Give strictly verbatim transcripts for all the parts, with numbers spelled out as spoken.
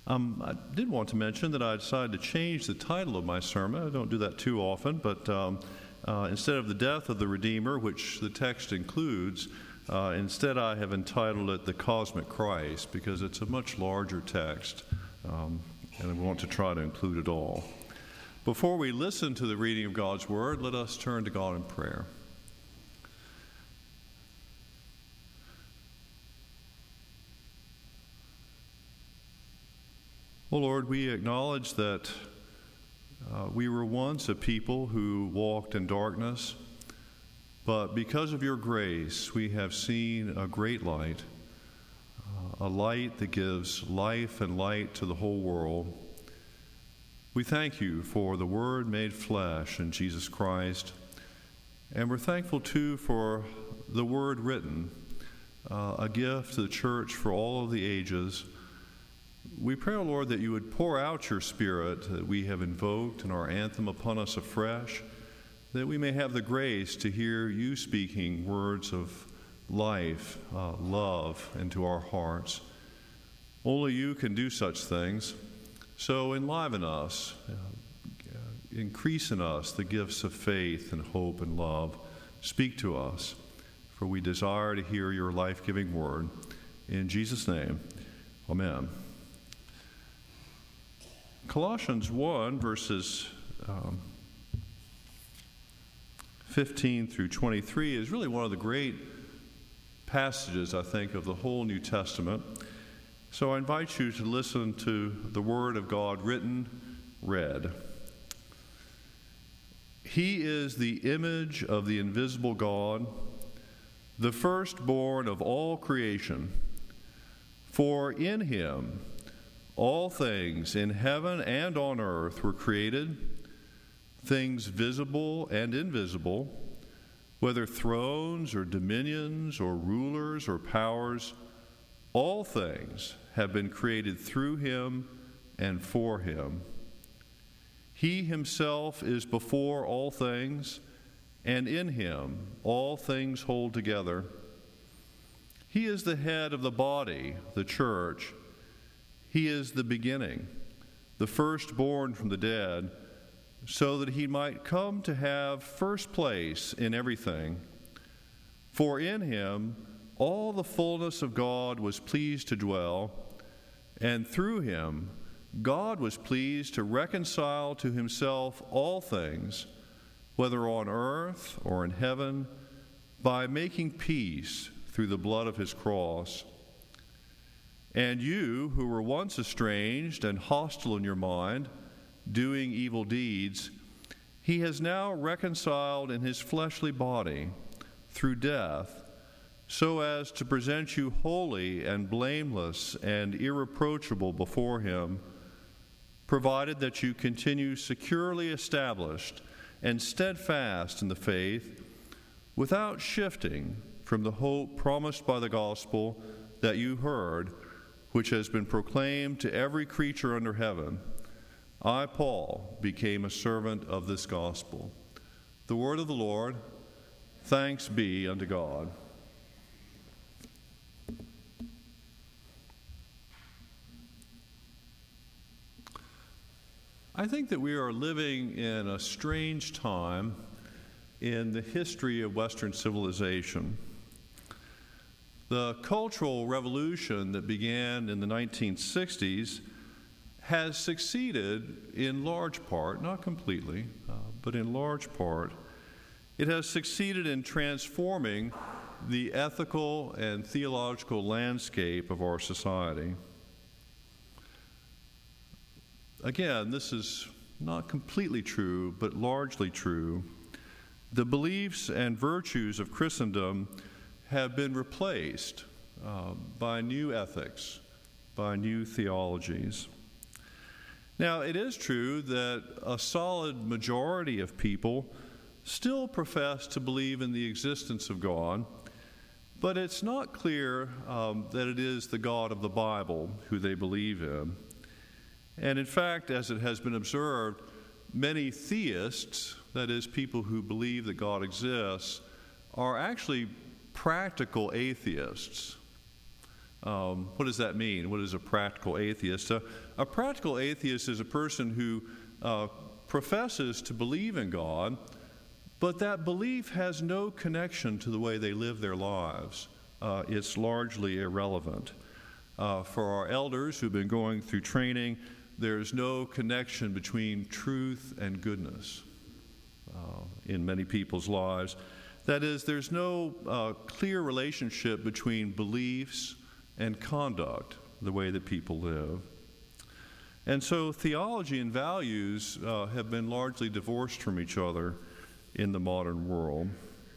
Um, I did want to mention that I decided to change the title of my sermon. I don't do that too often, but um, uh, instead of the death of the Redeemer, which the text includes, uh, instead I have entitled it The Cosmic Christ, because it's a much larger text, um, and I want to try to include it all. Before we listen to the reading of God's Word, let us turn to God in prayer. Oh Lord, we acknowledge that uh, we were once a people who walked in darkness, but because of your grace, we have seen a great light, uh, a light that gives life and light to the whole world. We thank you for the Word made flesh in Jesus Christ, and we're thankful too for the Word written, uh, a gift to the church for all of the ages. We pray, O Lord, that you would pour out your Spirit that we have invoked in our anthem upon us afresh, that we may have the grace to hear you speaking words of life, uh, love into our hearts. Only you can do such things. So enliven us, uh, increase in us the gifts of faith and hope and love. Speak to us, for we desire to hear your life-giving word. In Jesus' name, amen. Colossians one, verses um, fifteen through twenty-three is really one of the great passages, I think, of the whole New Testament. So I invite you to listen to the Word of God written, read. He is the image of the invisible God, the firstborn of all creation. For in him all things in heaven and on earth were created, things visible and invisible, whether thrones or dominions or rulers or powers. All things have been created through him and for him. He himself is before all things, and in him all things hold together. He is the head of the body, the church. He is the beginning, the firstborn from the dead, so that he might come to have first place in everything. For in him all the fullness of God was pleased to dwell, and through him God was pleased to reconcile to himself all things, whether on earth or in heaven, by making peace through the blood of his cross. And you, who were once estranged and hostile in your mind, doing evil deeds, he has now reconciled in his fleshly body through death, so as to present you holy and blameless and irreproachable before him, provided that you continue securely established and steadfast in the faith, without shifting from the hope promised by the gospel that you heard, which has been proclaimed to every creature under heaven. I, Paul, became a servant of this gospel. The word of the Lord. Thanks be unto God. I think that we are living in a strange time in the history of Western civilization. The cultural revolution that began in the nineteen sixties has succeeded in large part, not completely, uh, but in large part, it has succeeded in transforming the ethical and theological landscape of our society. Again, this is not completely true, but largely true. The beliefs and virtues of Christendom have been replaced uh, by new ethics, by new theologies. Now, it is true that a solid majority of people still profess to believe in the existence of God, but it's not clear um, that it is the God of the Bible who they believe in. And in fact, as it has been observed, many theists, that is, people who believe that God exists, are actually practical atheists. Um, what does that mean? What is a practical atheist? A, a practical atheist is a person who uh, professes to believe in God, but that belief has no connection to the way they live their lives. Uh, it's largely irrelevant. Uh, for our elders who've been going through training, there's no connection between truth and goodness uh, in many people's lives. That is, there's no uh, clear relationship between beliefs and conduct, the way that people live. And so theology and values uh, have been largely divorced from each other in the modern world.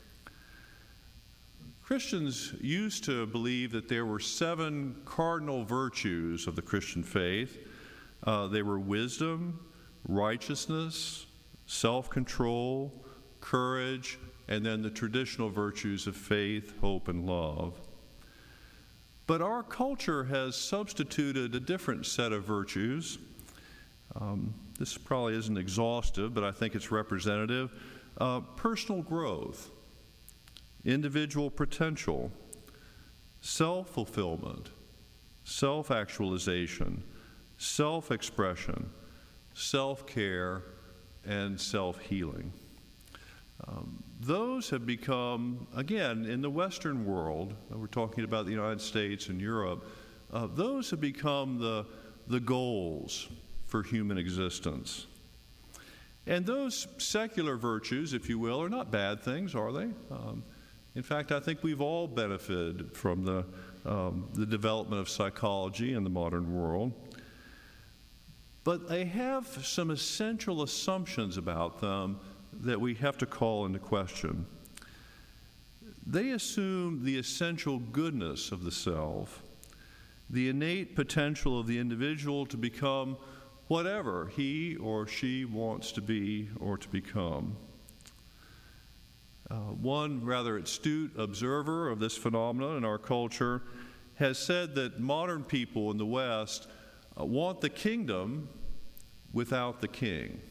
Christians used to believe that there were seven cardinal virtues of the Christian faith. Uh, they were wisdom, righteousness, self-control, courage, and then the traditional virtues of faith, hope, and love. But our culture has substituted a different set of virtues. Um, this probably isn't exhaustive, but I think it's representative. Uh, personal growth, individual potential, self-fulfillment, self-actualization, self-expression, self-care, and self-healing. Um, those have become, again, in the Western world, we're talking about the United States and Europe, uh, those have become the, the goals for human existence. And those secular virtues, if you will, are not bad things, are they? Um, in fact, I think we've all benefited from the, um, the development of psychology in the modern world. But they have some essential assumptions about them that we have to call into question. They assume the essential goodness of the self, the innate potential of the individual to become whatever he or she wants to be or to become. Uh, one rather astute observer of this phenomenon in our culture has said that modern people in the West uh, want the kingdom without the king.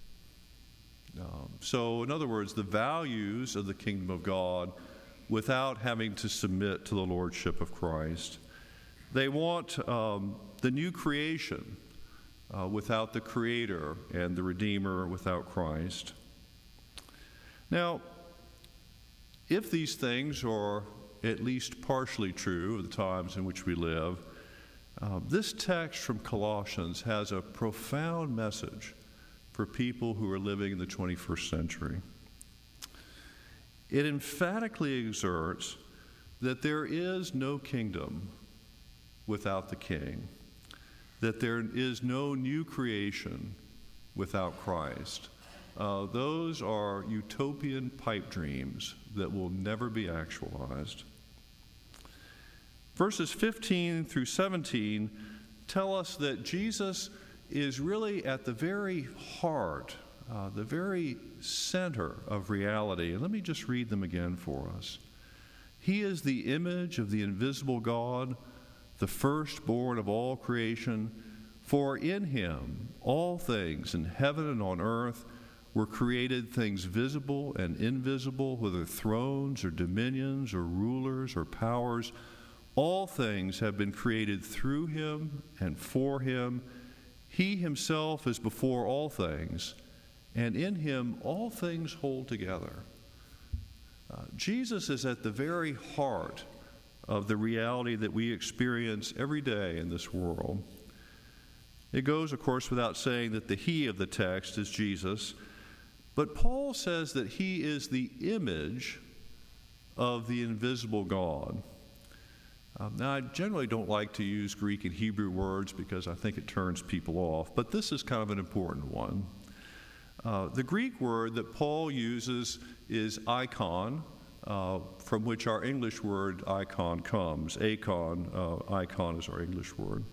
Um, so, in other words, the values of the kingdom of God without having to submit to the lordship of Christ. They want um, the new creation uh, without the Creator, and the Redeemer without Christ. Now, if these things are at least partially true of the times in which we live, uh, this text from Colossians has a profound message for people who are living in the twenty-first century. It emphatically exerts that there is no kingdom without the King, that there is no new creation without Christ. Uh, those are utopian pipe dreams that will never be actualized. Verses fifteen through seventeen tell us that Jesus is really at the very heart, uh, the very center of reality. And let me just read them again for us. He is the image of the invisible God, the firstborn of all creation. For in him all things in heaven and on earth were created, things visible and invisible, whether thrones or dominions or rulers or powers. All things have been created through him and for him. He himself is before all things, and in him all things hold together. Uh, Jesus is at the very heart of the reality that we experience every day in this world. It goes, of course, without saying that the he of the text is Jesus, but Paul says that he is the image of the invisible God. Um, now, I generally don't like to use Greek and Hebrew words because I think it turns people off, but this is kind of an important one. Uh, the Greek word that Paul uses is icon, uh, from which our English word icon comes. Acon, uh, icon is our English word.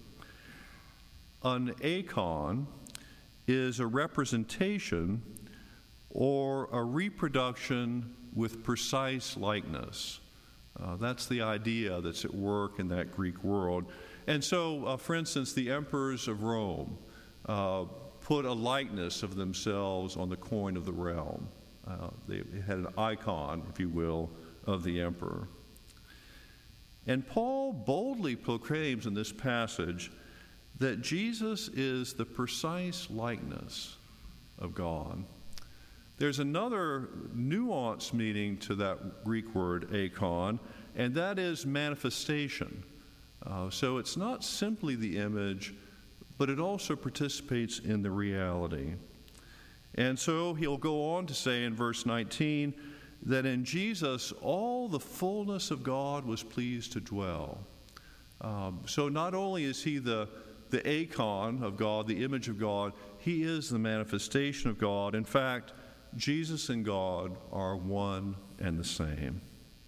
An icon is a representation or a reproduction with precise likeness. Uh, that's the idea that's at work in that Greek world. And so, uh, for instance, the emperors of Rome uh, put a likeness of themselves on the coin of the realm. Uh, they had an icon, if you will, of the emperor. And Paul boldly proclaims in this passage that Jesus is the precise likeness of God. There's another nuanced meaning to that Greek word, eikon, and that is manifestation. Uh, so it's not simply the image, but it also participates in the reality. And so he'll go on to say in verse nineteen that in Jesus all the fullness of God was pleased to dwell. Um, so not only is he the, the eikon of God, the image of God, he is the manifestation of God. In fact, Jesus and God are one and the same.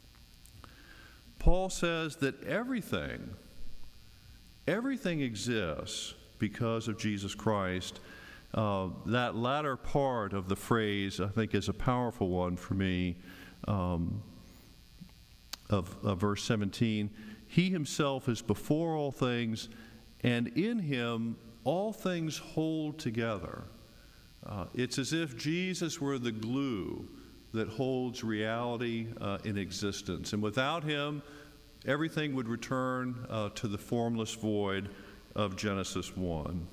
Paul says that everything, everything exists because of Jesus Christ. Uh, that latter part of the phrase, I think, is a powerful one for me, um, of, of verse seventeen. He himself is before all things, and in him all things hold together. Uh, it's as if Jesus were the glue that holds reality uh, in existence. And without him, everything would return uh, to the formless void of Genesis one.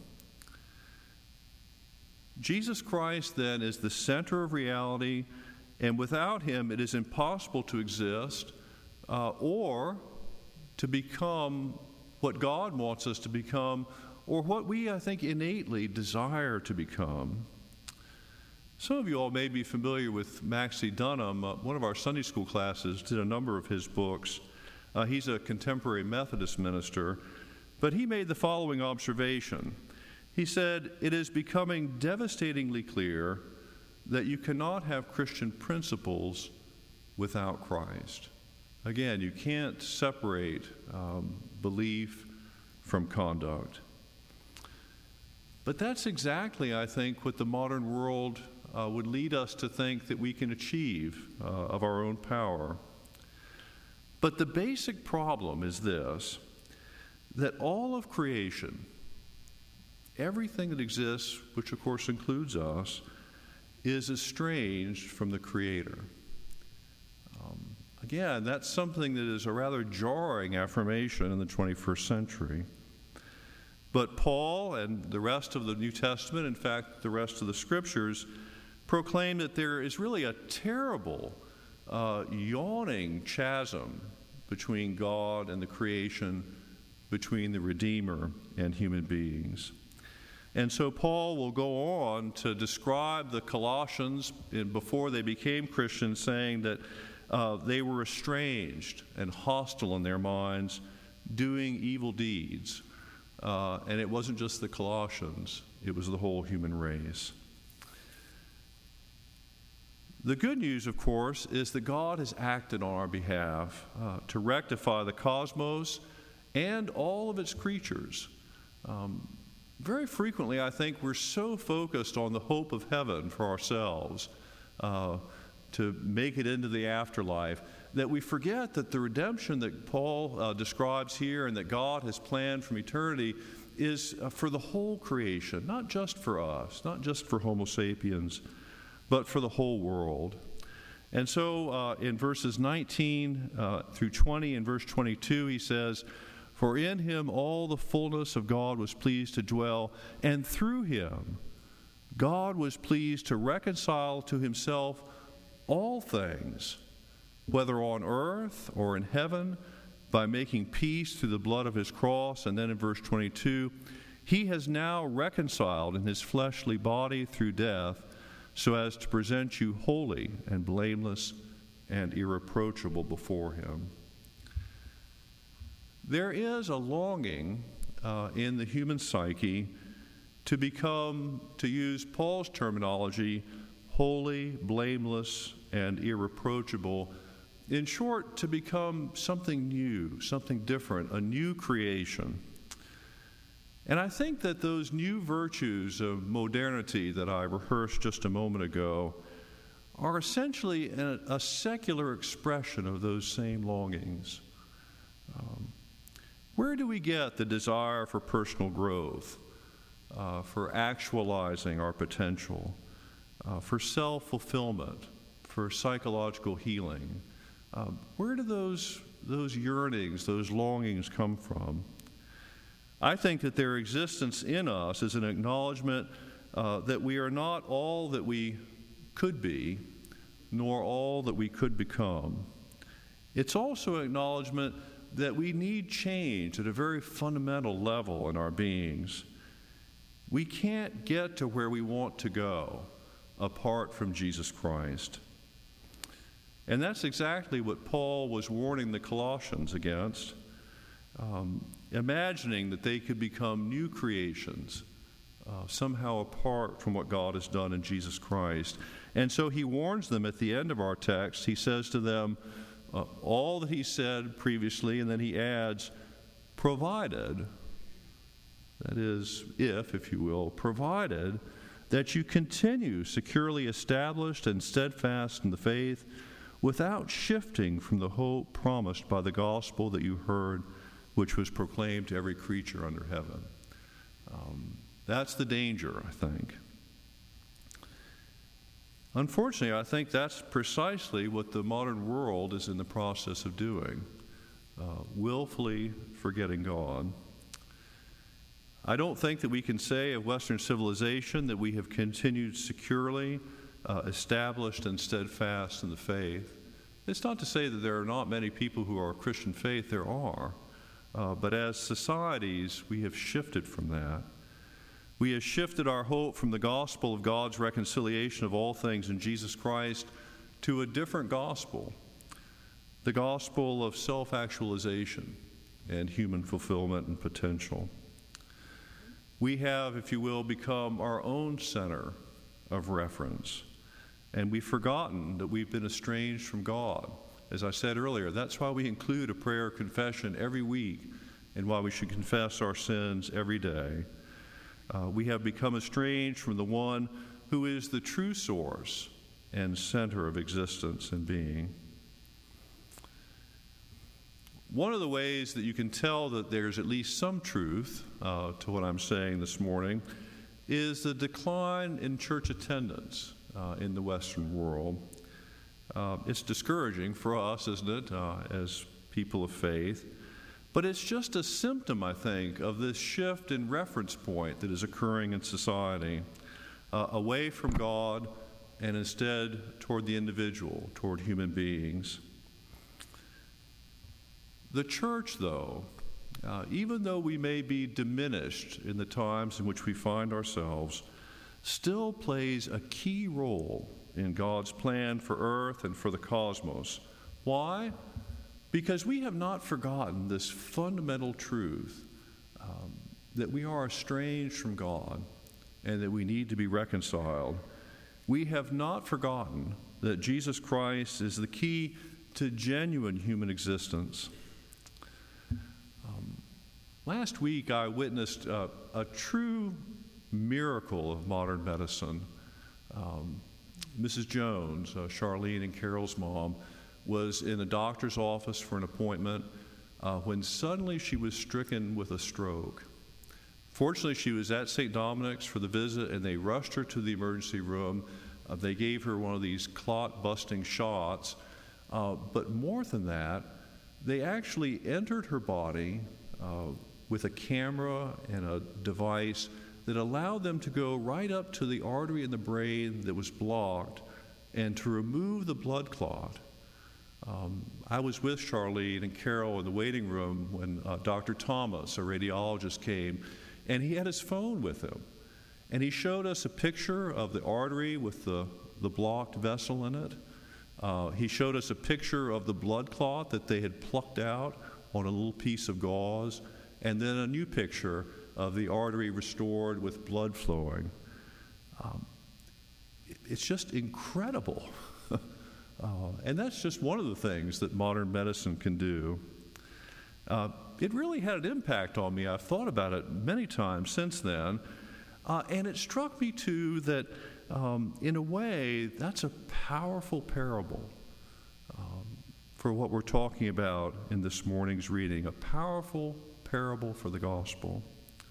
Jesus Christ, then, is the center of reality, and without him it is impossible to exist uh, or to become what God wants us to become, or what we, I think, innately desire to become. Some of you all may be familiar with Maxie Dunham. Uh, one of our Sunday school classes did a number of his books. Uh, he's a contemporary Methodist minister, but he made the following observation. He said, "It is becoming devastatingly clear that you cannot have Christian principles without Christ." Again, you can't separate um, belief from conduct. But that's exactly, I think, what the modern world uh, would lead us to think that we can achieve uh, of our own power. But the basic problem is this, that all of creation, everything that exists, which of course includes us, is estranged from the Creator. Um, again, that's something that is a rather jarring affirmation in the twenty-first century. But Paul and the rest of the New Testament, in fact, the rest of the Scriptures, proclaim that there is really a terrible, uh, yawning chasm between God and the creation, between the Redeemer and human beings. And so Paul will go on to describe the Colossians in, before they became Christians, saying that uh, they were estranged and hostile in their minds, doing evil deeds. Uh, and it wasn't just the Colossians, it was the whole human race. The good news, of course, is that God has acted on our behalf uh, to rectify the cosmos and all of its creatures. Um, very frequently, I think, we're so focused on the hope of heaven for ourselves, uh, to make it into the afterlife, that we forget that the redemption that Paul uh, describes here and that God has planned from eternity is uh, for the whole creation, not just for us, not just for Homo sapiens, but for the whole world. And so uh, in verses nineteen uh, through twenty and verse twenty-two, he says, "For in him all the fullness of God was pleased to dwell, and through him God was pleased to reconcile to himself all things, whether on earth or in heaven, by making peace through the blood of his cross." And then in verse twenty-two, "He has now reconciled in his fleshly body through death, so as to present you holy and blameless and irreproachable before him." There is a longing uh, in the human psyche to become, to use Paul's terminology, holy, blameless, and irreproachable. In short, to become something new, something different, a new creation. And I think that those new virtues of modernity that I rehearsed just a moment ago are essentially a, a secular expression of those same longings. Um, where do we get the desire for personal growth, uh, for actualizing our potential, uh, for self-fulfillment, for psychological healing? Uh, where do those those yearnings, those longings come from? I think that their existence in us is an acknowledgement uh, that we are not all that we could be, nor all that we could become. It's also an acknowledgement that we need change at a very fundamental level in our beings. We can't get to where we want to go apart from Jesus Christ. And that's exactly what Paul was warning the Colossians against, um, imagining that they could become new creations, uh, somehow apart from what God has done in Jesus Christ. And so he warns them at the end of our text. He says to them uh, all that he said previously, and then he adds, provided, that is, if, if you will, provided that you continue securely established and steadfast in the faith, without shifting from the hope promised by the gospel that you heard, which was proclaimed to every creature under heaven. Um, that's the danger, I think. Unfortunately, I think that's precisely what the modern world is in the process of doing, uh, willfully forgetting God. I don't think that we can say of Western civilization that we have continued securely uh, established and steadfast in the faith. It's not to say that there are not many people who are Christian faith. There are. Uh, but as societies, we have shifted from that. We have shifted our hope from the gospel of God's reconciliation of all things in Jesus Christ to a different gospel, the gospel of self-actualization and human fulfillment and potential. We have, if you will, become our own center of reference, and we've forgotten that we've been estranged from God. As I said earlier, that's why we include a prayer of confession every week and why we should confess our sins every day. Uh, we have become estranged from the one who is the true source and center of existence and being. One of the ways that you can tell that there's at least some truth uh, to what I'm saying this morning is the decline in church attendance uh, in the Western world. Uh, it's discouraging for us, isn't it, uh, as people of faith? But it's just a symptom, I think, of this shift in reference point that is occurring in society, uh, away from God and instead toward the individual, toward human beings. The church, though, uh, even though we may be diminished in the times in which we find ourselves, still plays a key role in God's plan for earth and for the cosmos. Why? Because we have not forgotten this fundamental truth um, that we are estranged from God and that we need to be reconciled. We have not forgotten that Jesus Christ is the key to genuine human existence. Um, last week I witnessed uh, a true miracle of modern medicine. Um, Missus Jones, uh, Charlene and Carol's mom, was in a doctor's office for an appointment uh, when suddenly she was stricken with a stroke. Fortunately, she was at Saint Dominic's for the visit, and they rushed her to the emergency room. Uh, they gave her one of these clot-busting shots. Uh, but more than that, they actually entered her body uh, with a camera and a device that allowed them to go right up to the artery in the brain that was blocked and to remove the blood clot. Um, I was with Charlene and Carol in the waiting room when uh, Doctor Thomas, a radiologist, came, and he had his phone with him. And he showed us a picture of the artery with the, the blocked vessel in it. Uh, he showed us a picture of the blood clot that they had plucked out on a little piece of gauze, and then a new picture of the artery restored with blood flowing. Um, it's just incredible. uh, and that's just one of the things that modern medicine can do. Uh, it really had an impact on me. I've thought about it many times since then. Uh, and it struck me, too, that um, in a way, that's a powerful parable um, for what we're talking about in this morning's reading, a powerful parable for the gospel.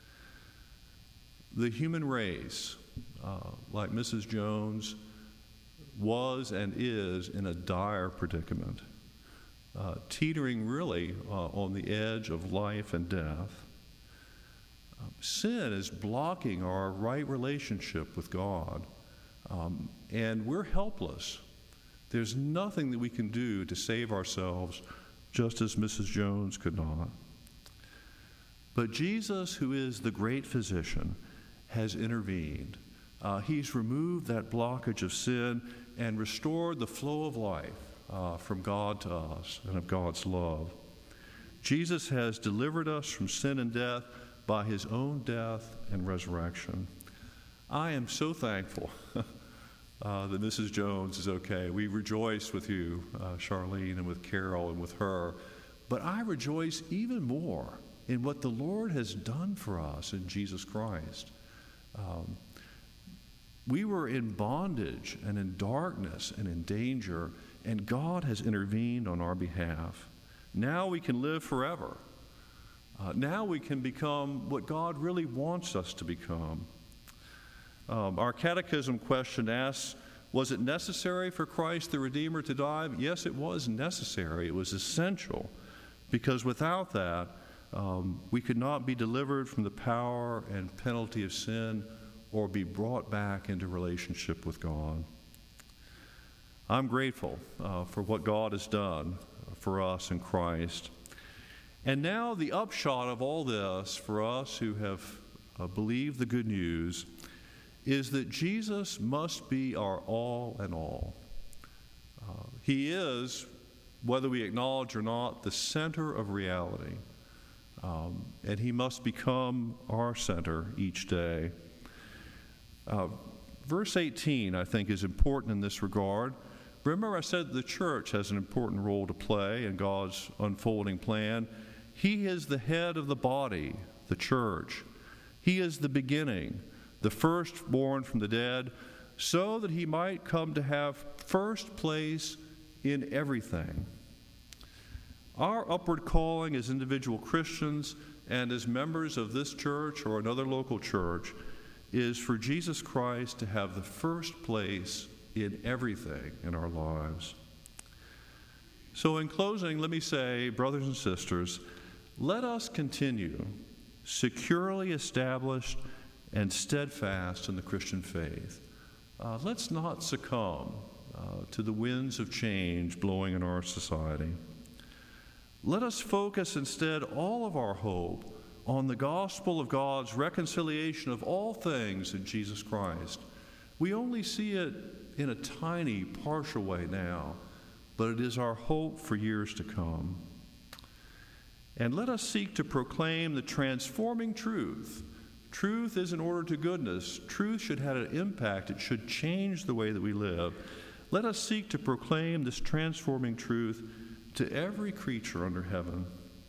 The human race, uh, like Missus Jones, was and is in a dire predicament. uh, teetering really uh, on the edge of life and death. Um, sin is blocking our right relationship with God, um, and we're helpless. There's nothing that we can do to save ourselves, just as Missus Jones could not. But Jesus, who is the great physician, has intervened. Uh, he's removed that blockage of sin and restored the flow of life uh, from God to us and of God's love. Jesus has delivered us from sin and death by his own death and resurrection. I am so thankful uh, that Missus Jones is okay. We rejoice with you, uh, Charlene, and with Carol and with her. But I rejoice even more in what the Lord has done for us in Jesus Christ. Um, we were in bondage and in darkness and in danger, and God has intervened on our behalf. Now we can live forever. Uh, now we can become what God really wants us to become. Um, our catechism question asks, was it necessary for Christ the Redeemer to die? Yes, it was necessary. It was essential, because without that, um, we could not be delivered from the power and penalty of sin or be brought back into relationship with God. I'm grateful uh, for what God has done for us in Christ. And now the upshot of all this for us who have uh, believed the good news is that Jesus must be our all and all. Uh, he is, whether we acknowledge or not, the center of reality. Um, and he must become our center each day. Uh, verse eighteen, I think, is important in this regard. Remember, I said the church has an important role to play in God's unfolding plan. He is the head of the body, the church. He is the beginning, the firstborn from the dead, so that he might come to have first place in everything. Our upward calling as individual Christians and as members of this church or another local church is for Jesus Christ to have the first place in everything in our lives. So in closing, let me say, brothers and sisters, let us continue securely established and steadfast in the Christian faith. Uh, let's not succumb uh, to the winds of change blowing in our society. Let us focus instead all of our hope on the gospel of God's reconciliation of all things in Jesus Christ. We only see it in a tiny, partial way now, but it is our hope for years to come. And let us seek to proclaim the transforming truth. Truth is in order to goodness. Truth should have an impact. It should change the way that we live. Let us seek to proclaim this transforming truth to every creature under heaven.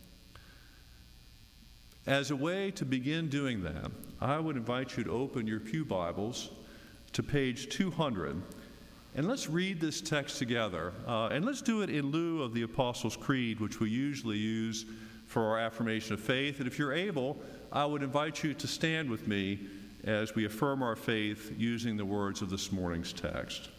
As a way to begin doing that, I would invite you to open your pew Bibles to page two hundred. And let's read this text together. Uh, and let's do it in lieu of the Apostles' Creed, which we usually use for our affirmation of faith. And if you're able, I would invite you to stand with me as we affirm our faith using the words of this morning's text.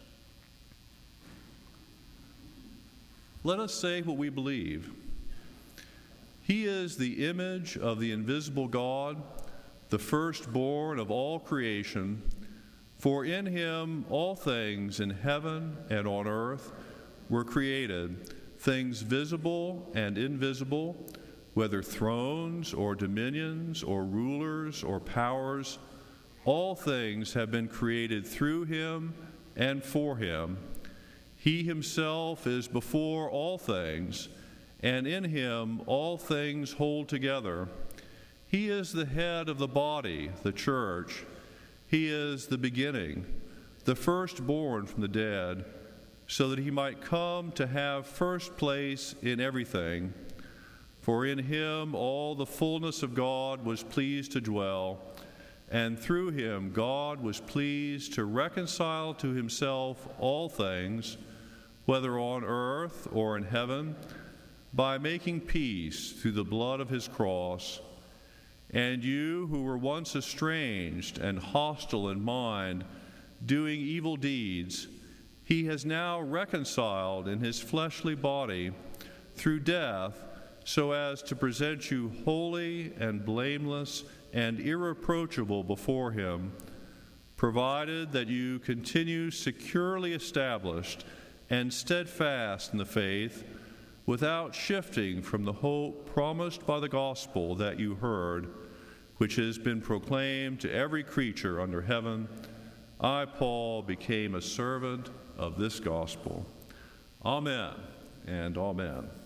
Let us say what we believe. He is the image of the invisible God, the firstborn of all creation. For in him all things in heaven and on earth were created, things visible and invisible, whether thrones or dominions or rulers or powers. All things have been created through him and for him. He himself is before all things, and in him all things hold together. He is the head of the body, the church. He is the beginning, the firstborn from the dead, so that he might come to have first place in everything. For in him all the fullness of God was pleased to dwell, and through him God was pleased to reconcile to himself all things, whether on earth or in heaven, by making peace through the blood of his cross. And you who were once estranged and hostile in mind, doing evil deeds, he has now reconciled in his fleshly body through death, so as to present you holy and blameless and irreproachable before him, provided that you continue securely established and steadfast in the faith, without shifting from the hope promised by the gospel that you heard, which has been proclaimed to every creature under heaven. I, Paul, became a servant of this gospel. Amen and amen.